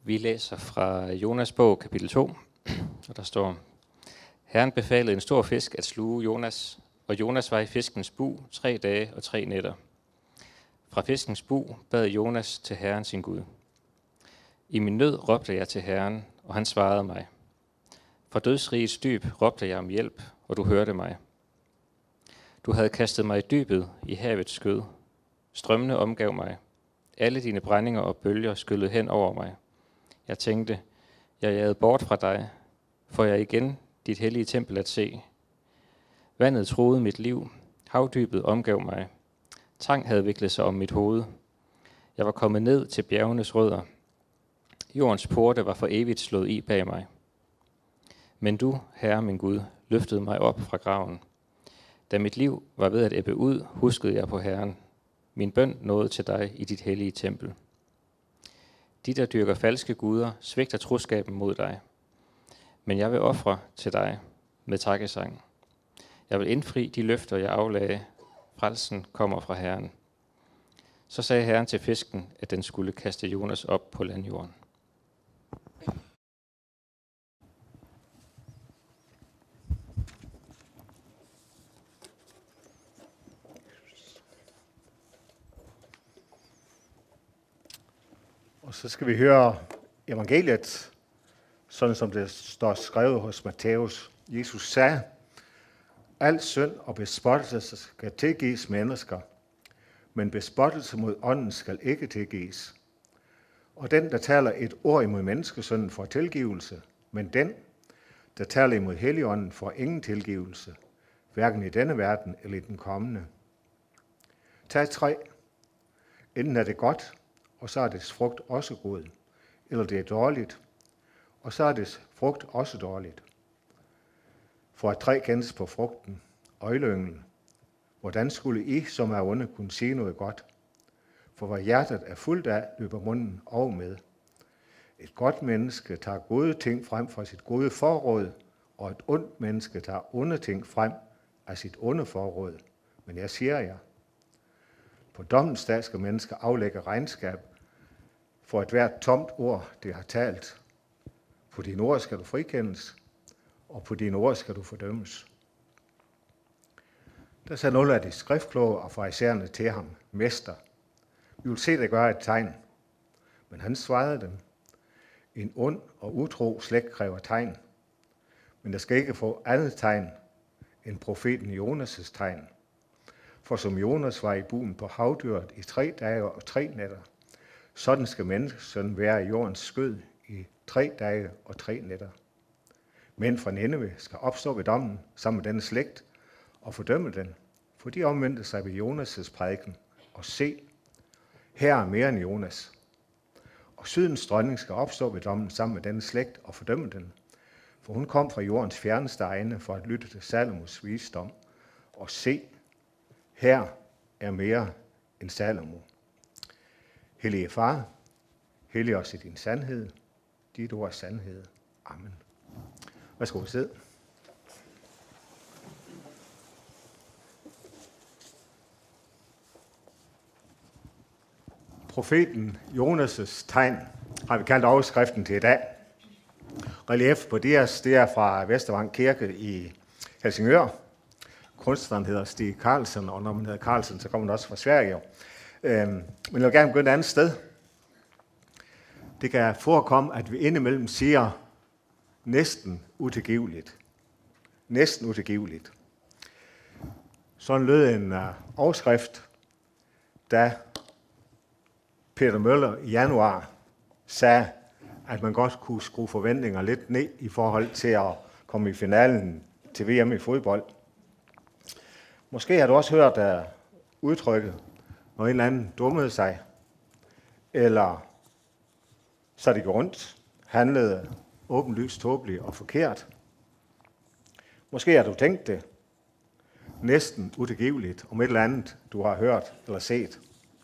Vi læser fra Jonas bog, kapitel 2, og der står: Herren befalede en stor fisk at sluge Jonas, og Jonas var i fiskens bug 3 dage og 3 nætter. Fra fiskens bug bad Jonas til Herren sin Gud. I min nød råbte jeg til Herren, og han svarede mig. Fra dødsrigets dyb råbte jeg om hjælp, og du hørte mig. Du havde kastet mig i dybet, i havets skød. Strømmene omgav mig. Alle dine brændinger og bølger skyllede hen over mig. Jeg tænkte, jeg jagede bort fra dig, for jeg igen dit hellige tempel at se. Vandet truede mit liv, havdybet omgav mig. Tang havde viklet sig om mit hoved. Jeg var kommet ned til bjergenes rødder. Jordens porte var for evigt slået i bag mig. Men du, Herre min Gud, løftede mig op fra graven. Da mit liv var ved at ebbe ud, huskede jeg på Herren. Min bøn nåede til dig i dit hellige tempel. De, der dyrker falske guder, svigter troskaben mod dig. Men jeg vil ofre til dig med takkesang. Jeg vil indfri de løfter, jeg aflagde. Frelsen kommer fra Herren. Så sagde Herren til fisken, at den skulle kaste Jonas op på landjorden. Og så skal vi høre evangeliet, sådan som det står skrevet hos Matthæus. Jesus sagde, al synd og bespottelse skal tilgives mennesker, men bespottelse mod ånden skal ikke tilgives. Og den, der taler et ord imod menneskesynden, får tilgivelse, men den, der taler imod Helligånden, får ingen tilgivelse, hverken i denne verden eller i den kommende. Tag et træ. Enten er det godt, og så er dets frugt også god, eller det er dårligt, og så er dets frugt også dårligt. For et træ kendes på frugten, øjleyngel. Hvordan skulle I, som er onde, kunne sige noget godt? For hvad hjertet er fuldt af, løber munden over med. Et godt menneske tager gode ting frem fra sit gode forråd, og et ondt menneske tager onde ting frem af sit onde forråd. Men jeg siger jer, på dommens dag skal mennesker aflægge regnskab for et hvert tomt ord, det har talt. På dine ord skal du frikendes, og på dine ord skal du fordømmes. Der sagde nogle af de skriftkloge og farisæerne til ham, Mester, vi vil se dig gøre et tegn. Men han svarede dem, en ond og utro slægt kræver tegn, men der skal ikke få andet tegn end profeten Jonas' tegn. For som Jonas var i buen på havdyret i 3 dage og 3 nætter, sådan skal menneskesønnen være i jordens skød i 3 dage og 3 nætter. Men fra Nineve skal opstå ved dommen sammen med denne slægt og fordømme den, for de omvendte sig ved Jonas' prædiken. Og se, her er mere end Jonas. Og Sydens dronning skal opstå ved dommen sammen med denne slægt og fordømme den, for hun kom fra jordens fjerneste egne for at lytte til Salomos visdom. Og se, her er mere end Salomo. Hellige Far, hellig os i din sandhed. Dit ord er sandhed. Amen. Værsgo, sid. Profeten Jonas' tegn har vi kaldt overskriften til i dag. Relief på det er fra Vestervang Kirke i Helsingør. Kunstneren hedder Stig Carlsen, og når man hedder Carlsen, så kommer man også fra Sverige. Men jeg vil gerne begynde et andet sted. Det kan forekomme, at vi indimellem siger næsten utilgiveligt. Næsten utilgiveligt. Sådan lød en overskrift, da Peter Møller i januar sagde, at man godt kunne skrue forventninger lidt ned i forhold til at komme i finalen til VM i fodbold. Måske har du også hørt udtrykket, når en eller anden dummede sig, eller så det går rundt, handlede åbenlyst tåbeligt og forkert. Måske har du tænkt det næsten utilgiveligt om et eller andet, du har hørt eller set.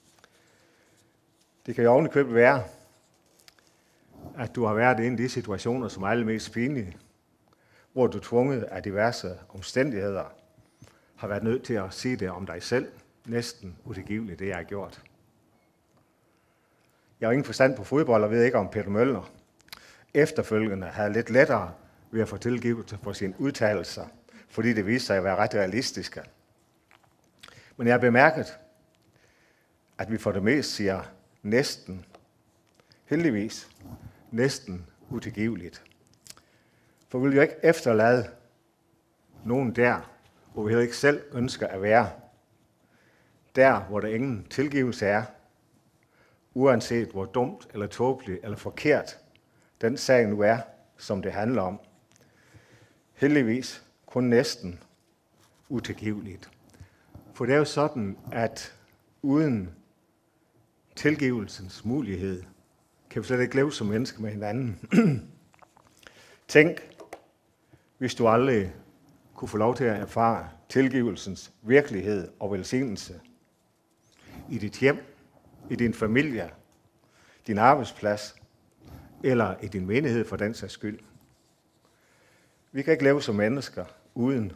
Det kan jo ovenikøbet være, at du har været i en af de situationer, som er allermest pinlige, hvor du tvunget af diverse omstændigheder har været nødt til at sige det om dig selv. Næsten utilgiveligt, det jeg har gjort. Jeg har ingen forstand på fodbold og ved ikke, om Peter Møller efterfølgende havde lidt lettere ved at få tilgivelse for sine udtalelser, fordi det viste sig at være ret realistiske. Men jeg har bemærket, at vi for det meste siger næsten, heldigvis, næsten utilgiveligt. For vi vil jo ikke efterlade nogen der, hvor vi heller ikke selv ønsker at være. Der, hvor der ingen tilgivelse er, uanset hvor dumt eller tåbeligt eller forkert den sag nu er, som det handler om. Heldigvis kun næsten utilgiveligt. For det er jo sådan, at uden tilgivelsens mulighed, kan vi slet ikke leve som mennesker med hinanden. Tænk, hvis du aldrig kunne få lov til at erfare tilgivelsens virkelighed og velsignelse i dit hjem, i din familie, din arbejdsplads eller i din menighed for den sags skyld. Vi kan ikke leve som mennesker uden.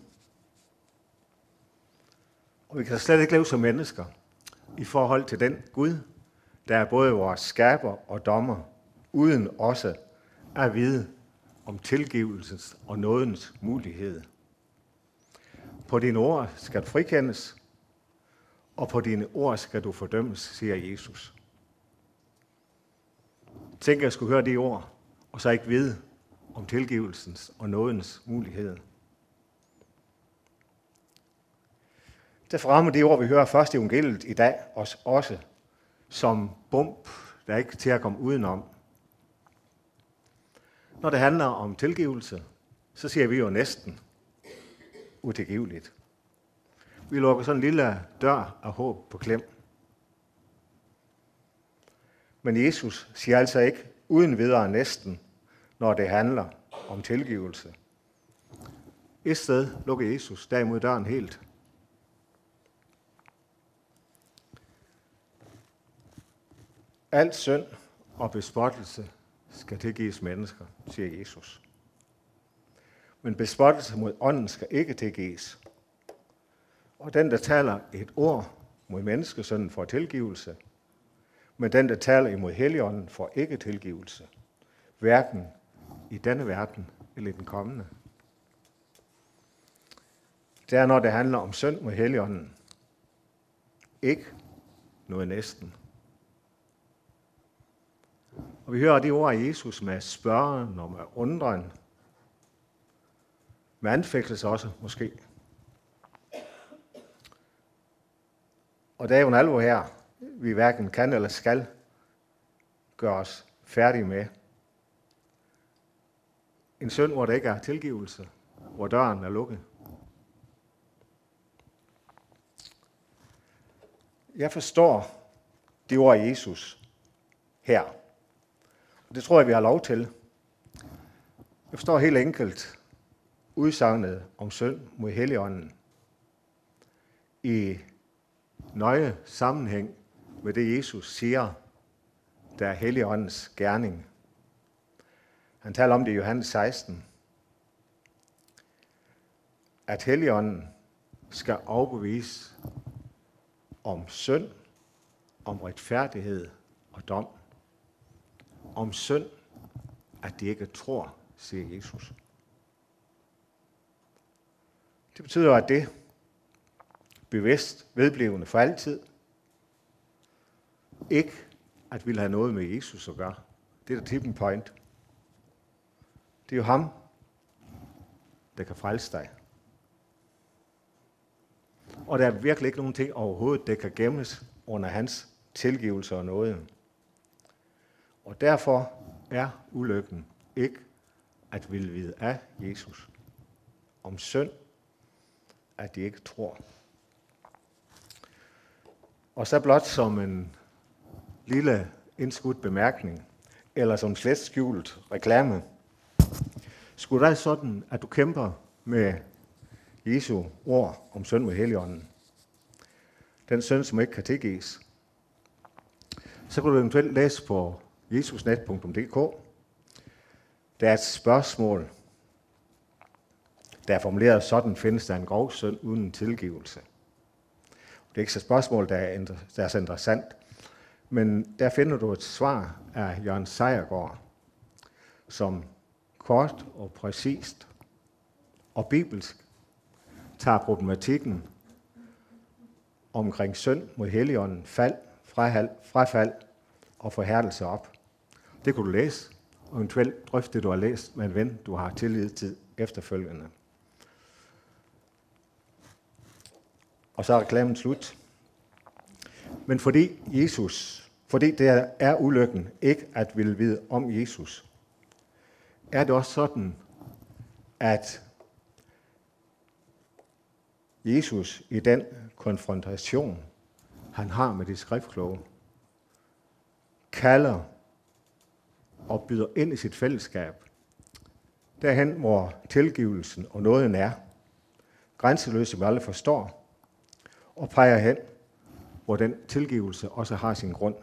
Og vi kan slet ikke leve som mennesker i forhold til den Gud, der er både vores skaber og dommer, uden også at vide om tilgivelsens og nådens mulighed. På dine ord skal du frikendes, og på dine ord skal du fordømmes, siger Jesus. Tænk, at jeg skulle høre de ord, og så ikke vide om tilgivelsens og nådens mulighed. Derfor rammer de ord, vi hører først i evangeliet i dag, os også som bump, der er ikke til at komme udenom. Når det handler om tilgivelse, så siger vi jo næsten utilgiveligt. Vi lukker sådan en lille dør af håb på klem. Men Jesus siger altså ikke uden videre næsten, når det handler om tilgivelse. Et sted lukker Jesus derimod døren helt. Alt synd og bespottelse skal tilgives mennesker, siger Jesus. Men bespottelse mod ånden skal ikke tilgives. Og den, der taler et ord mod menneskesønnen, får tilgivelse. Men den, der taler imod Helligånden, får ikke tilgivelse. Hverken i denne verden eller i den kommende. Det er, når det handler om synd mod Helligånden. Ikke noget næsten. Og vi hører de ord af Jesus med spørgen og med undren. Med anfægtelse også, måske. Og der er jo en alvor her, vi hverken kan eller skal gøre os færdige med. En synd, hvor der ikke er tilgivelse, hvor døren er lukket. Jeg forstår de ord af Jesus her. Og det tror jeg, vi har lov til. Jeg forstår helt enkelt udsagnet om synd mod Helligånden i nøje sammenhæng med det, Jesus siger, der er Helligåndens gerning. Han taler om det i Johannes 16, at Helligånden skal overbevise om synd, om retfærdighed og dom. Om synd, at de ikke tror, siger Jesus. Det betyder, at det bevidst vedblivende for altid, ikke at ville have noget med Jesus at gøre. Det er the tipping point. Det er jo ham, der kan frelse dig. Og der er virkelig ikke nogen ting overhovedet, der kan gemmes under hans tilgivelse og nåde. Og derfor er ulykken ikke at ville vide af Jesus. Om synd, at de ikke tror. Og så blot som en lille indskudt bemærkning, eller som slet skjult reklame. Skulle det sådan, at du kæmper med Jesu ord om synd med Helligånden, den synd, som ikke kan tilgives, så kan du eventuelt læse på jesusnet.dk. Der er et spørgsmål, der er formuleret sådan: findes der en grov synd uden tilgivelse? Det er ikke så et spørgsmål, der er så interessant, Men der finder du et svar af Jørgen Seiergaard, som kort og præcist og bibelsk tager problematikken omkring synd mod Helligånden, fald, frafald og forhærdelse op. Det kunne du læse, og eventuelt drøfte det, du har læst med en ven, du har tillid til efterfølgende. Og så er reklamen slut. Men fordi det er ulykken ikke at ville vide om Jesus, er det også sådan, at Jesus i den konfrontation, han har med de skriftkloge, kalder og byder ind i sit fællesskab. Derhen, hvor tilgivelsen og nåden er, grænseløse vi aldrig forstår, og peger hen, hvor den tilgivelse også har sin grund.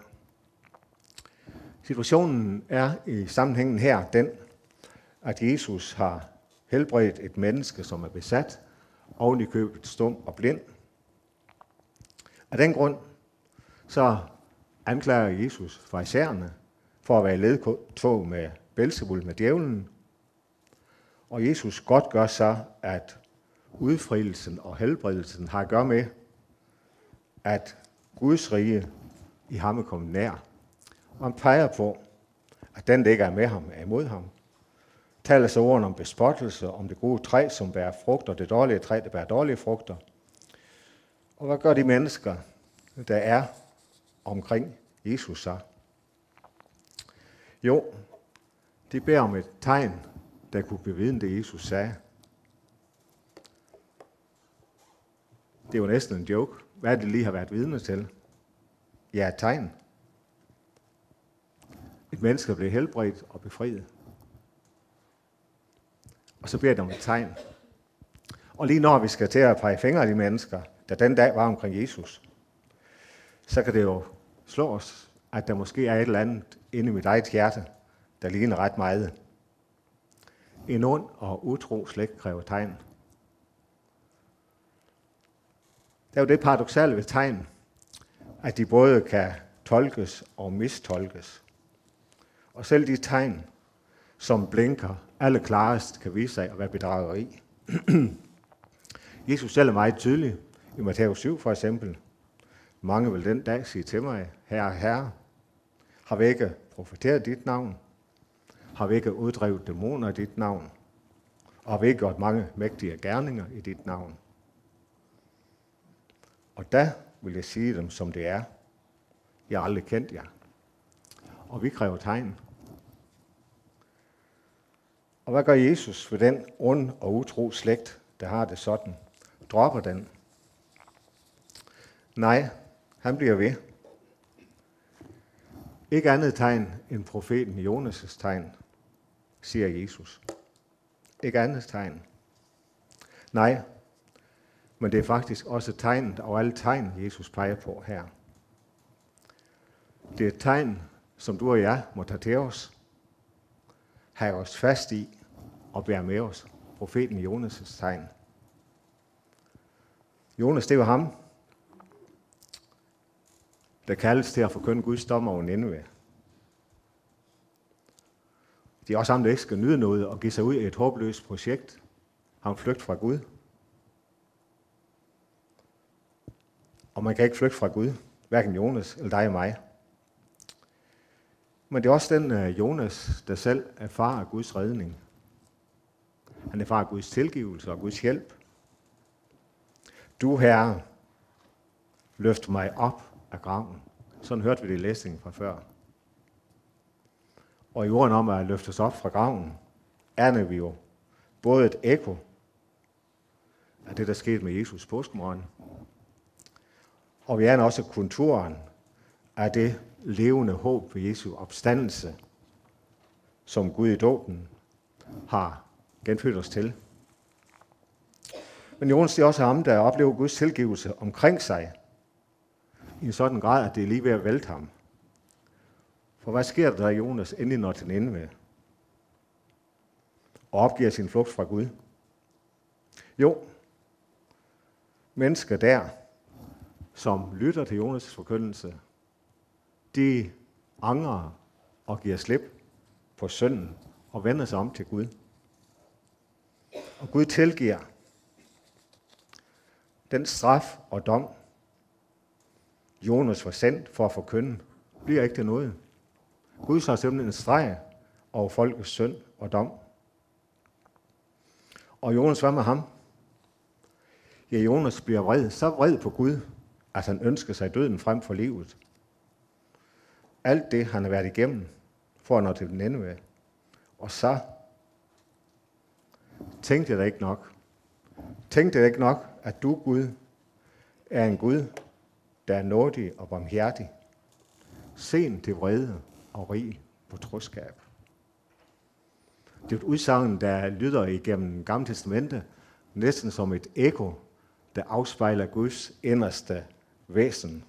Situationen er i sammenhængen her den, at Jesus har helbredt et menneske, som er besat, oven i købet stum og blind. Af den grund, så anklager Jesus farisæerne for at være i ledtog med Belzebul, med djævlen. Og Jesus godt gør så, at udfrielsen og helbredelsen har at gøre med, at Guds rige i ham er kommet nær. Og han peger på, at den, der ikke er med ham, er imod ham. Taler så ordene om bespottelse, om det gode træ, som bærer frugter, det dårlige træ, der bærer dårlige frugter. Og hvad gør de mennesker, der er omkring Jesus så? Jo, de beder om et tegn, der kunne bevidne det, Jesus sagde. Det er jo næsten en joke. Hvad er det lige har været vidne til? Ja, et tegn. Et menneske bliver helbredt og befriet. Og så beder de om et tegn. Og lige når vi skal til at pege fingre af de mennesker, der den dag var omkring Jesus, så kan det jo slå os, at der måske er et eller andet inde i mit eget hjerte, der ligner ret meget. En ond og utro slægt kræver tegn. Det er jo det paradoksale ved tegn, at de både kan tolkes og mistolkes. Og selv de tegn, som blinker alle klarest, kan vise sig at være bedrageri. Jesus selv er meget tydelig i Matthæus 7 for eksempel. Mange vil den dag sige til mig, Herre, Herre, har vi ikke profeteret dit navn? Har vi ikke uddrevet dæmoner i dit navn? Og har vi ikke gjort mange mægtige gerninger i dit navn? Og der vil jeg sige dem, som det er. Jeg har aldrig kendt jer. Og vi kræver tegn. Og hvad gør Jesus ved den ond og utro slægt, der har det sådan? Dropper den? Nej, han bliver ved. Ikke andet tegn end profeten Jonas' tegn, siger Jesus. Ikke andet tegn. Nej, men det er faktisk også tegnet og alle tegn, Jesus peger på her. Det er et tegn, som du og jeg må tage til os, have os fast i og bære med os. Profeten Jonas' tegn. Jonas, det var ham, der kaldes til at forkynde Guds dom over Nineve. Det er også ham, der ikke skal nyde noget og give sig ud i et håbløst projekt. Han flygter fra Gud. Og man kan ikke flygte fra Gud, hverken Jonas eller dig og mig. Men det er også den Jonas, der selv erfarer Guds redning. Han erfarer Guds tilgivelse og Guds hjælp. Du, Herre, løft mig op af graven. Sådan hørte vi det i læsningen fra før. Og i ordene om at løfte os op fra graven, er vi jo både et ekko af det, der skete med Jesus påskemorgen, og vi er også konturen af det levende håb ved Jesu opstandelse, som Gud i dåben har genfødt os til. Men Jonas er også ham, der oplever Guds tilgivelse omkring sig, i en sådan grad, at det er lige ved at vælte ham. For hvad sker der, da Jonas endelig når til Nineve og opgiver sin flugt fra Gud? Jo, mennesker der, som lytter til Jonas' forkyndelse, de angrer og giver slip på synden og vender sig om til Gud. Og Gud tilgiver den straf og dom, Jonas var sendt for at forkynde, bliver ikke til noget. Gud så simpelthen en streg over folkets synd og dom. Og Jonas, hvad med ham? Ja, Jonas bliver vred, så vred på Gud, at han ønsker sig døden frem for livet. Alt det, han har været igennem, for at nå til den ende med. Og så tænkte jeg da ikke nok. Tænkte jeg ikke nok, at du, Gud, er en Gud, der er nådig og barmhjertig, sen til vrede og rig på troskab. Det er et udsagn, der lyder igennem Gamle Testamente, næsten som et ekko, der afspejler Guds inderste væsen.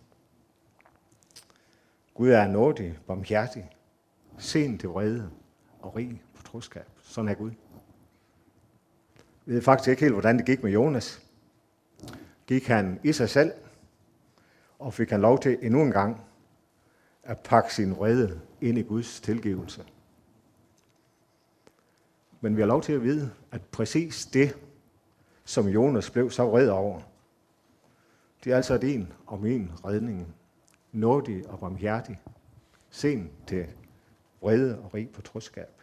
Gud er nådig, barmhjertig, sen til vrede og rig på troskab. Sådan er Gud. Jeg ved faktisk ikke helt, hvordan det gik med Jonas. Gik han i sig selv, og fik han lov til endnu en gang at pakke sin vrede ind i Guds tilgivelse. Men vi har lov til at vide, at præcis det, som Jonas blev så vred over, det er altså din og min redning. Nådig og barmhjertig, sen til vrede og rig på troskab.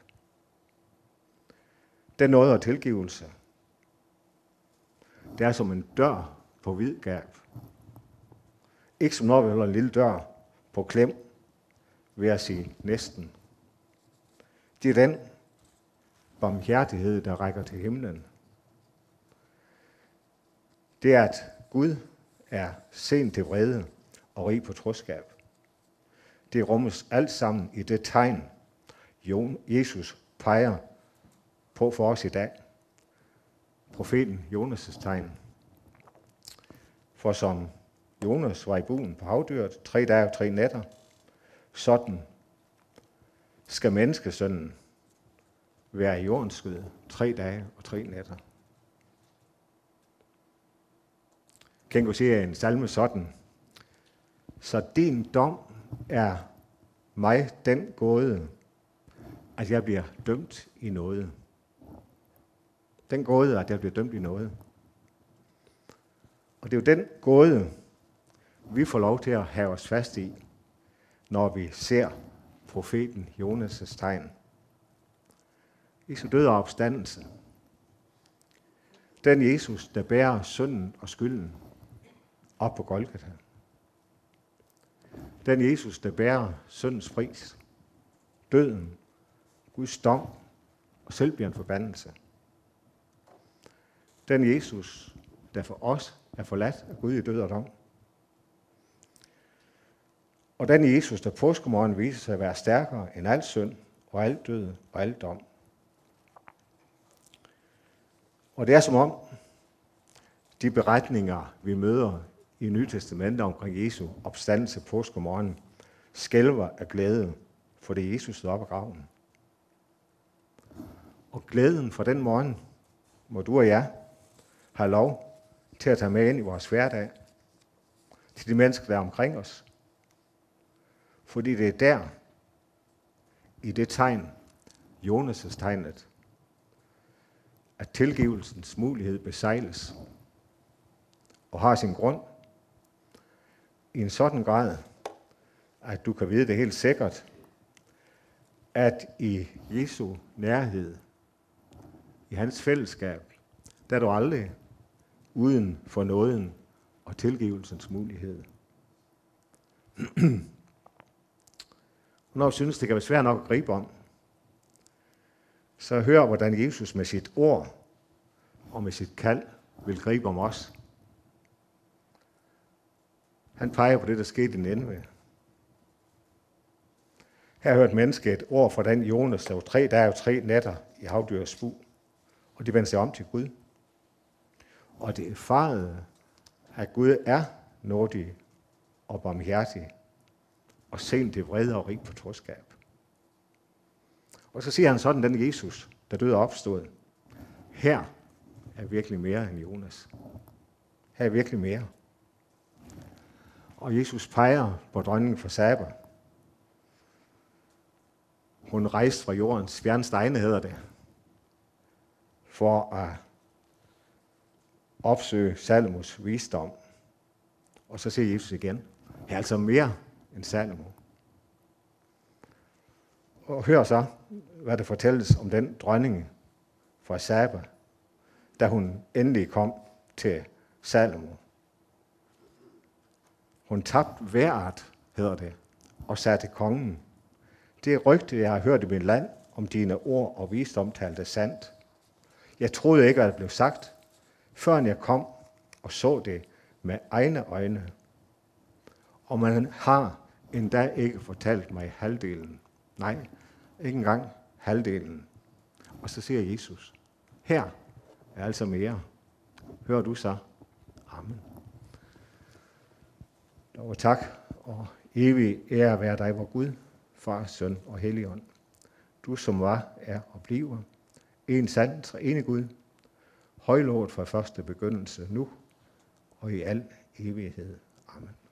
Den nåde og tilgivelse, det er som en dør på vid gab. Ikke som når vi holder en lille dør på klem, ved at sige næsten. Det er den barmhjertighed, der rækker til himlen. Det er, at Gud er sen til vrede og rig på troskab. Det rummes alt sammen i det tegn, Jesus peger på for os i dag. Profeten Jonas' tegn. For som Jonas var i buen på havdyret 3 dage og 3 nætter, sådan skal menneskesønnen være i jordens skød 3 dage og 3 nætter. Kengo siger en salme sådan: så din dom er mig den gåde, at jeg bliver dømt i noget. Den gåde, at jeg bliver dømt i noget. Og det er jo den gåde, vi får lov til at have os fast i, når vi ser profeten Jonas' tegn. Jesu død og opstandelse. Den Jesus, der bærer synden og skylden op på Golgata. Den Jesus, der bærer syndens pris, døden, Guds dom og selv bliver en forbandelse. Den Jesus, der for os er forladt af Gud i død og dom. Og den Jesus, der påskemorgen viser sig at være stærkere end al synd og al død og al dom. Og det er som om, de beretninger, vi møder i Nye Testamentet omkring Jesu opstandelse påskemorgen, skælver af glæde, for det Jesus stod op af graven. Og glæden for den morgen må du og jeg have lov til at tage med ind i vores hverdag, til de mennesker, der er omkring os. Fordi det er der, i det tegn, Jonas' tegnet, at tilgivelsens mulighed besejles og har sin grund i en sådan grad, at du kan vide det helt sikkert, at i Jesu nærhed, i hans fællesskab, der er du aldrig uden for nåden og tilgivelsens mulighed. Når du synes, det kan være svært nok at gribe om, så hør, hvordan Jesus med sit ord og med sit kald vil gribe om os. Han peger på det, der skete i Nineve. Her hørte menneske et ord fra den Jonas, der var 3 dage og 3 nætter i havdyrets bu, og de vendte sig om til Gud. Og det erfarede, at Gud er nådig og barmhjertig, og sen til vrede og rig på troskab. Og så siger han sådan, den Jesus, der døde og opstod, her er virkelig mere end Jonas. Her er virkelig mere. Og Jesus peger på dronningen for Saba, Hun rejste fra jordens fjerneste egne, hedder det, for at opsøge Salomos visdom. Og så siger Jesus igen, jeg er altså mere end Salomo. Og hør så, hvad der fortælles om den dronning fra Saba, da hun endelig kom til Salomo. Hun tabte vejret, hedder det, og sagde til kongen, det rygte, jeg har hørt i mit land, om dine ord og visdom talte sandt. Jeg troede ikke, at det blev sagt, før jeg kom og så det med egne øjne. Og man har endda ikke fortalt mig halvdelen. Nej, ikke engang halvdelen. Og så siger Jesus, her er altså mere. Hører du så? Amen. Og tak og evig ære være dig, vor Gud, Far, Søn og Helligånd. Du som var, er og bliver en sand treenig Gud, højlovet fra første begyndelse nu og i al evighed. Amen.